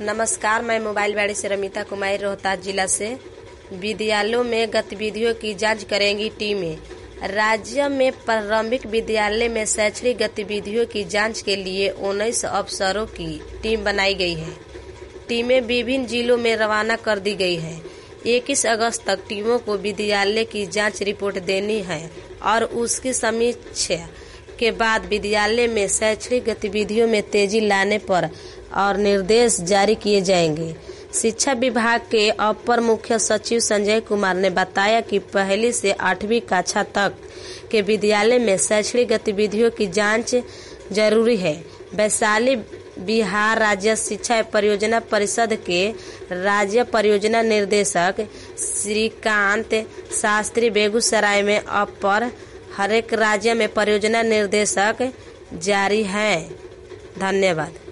नमस्कार, मैं मोबाइल वाड़ी से रमिता कुमारी रोहतास जिला से। विद्यालयों में गतिविधियों की जांच करेंगी टीमें। राज्य में प्रारंभिक विद्यालय में शैक्षणिक गतिविधियों की जांच के लिए 19 अफसरों की टीम बनाई गई है। टीमें विभिन्न जिलों में रवाना कर दी गई है। 21 अगस्त तक टीमों को विद्यालय की जांच रिपोर्ट देनी है और उसकी समीक्षा के बाद विद्यालय में शैक्षणिक गतिविधियों में तेजी लाने पर और निर्देश जारी किए जाएंगे। शिक्षा विभाग के अपर मुख्य सचिव संजय कुमार ने बताया कि पहली से 8वीं कक्षा तक के विद्यालय में शैक्षणिक गतिविधियों की जांच जरूरी है। वैशाली बिहार राज्य शिक्षा परियोजना परिषद के राज्य परियोजना निर्देशक श्रीकांत शास्त्री बेगूसराय में अपर हरेक राज्य में परियोजना निर्देशक जारी है। धन्यवाद।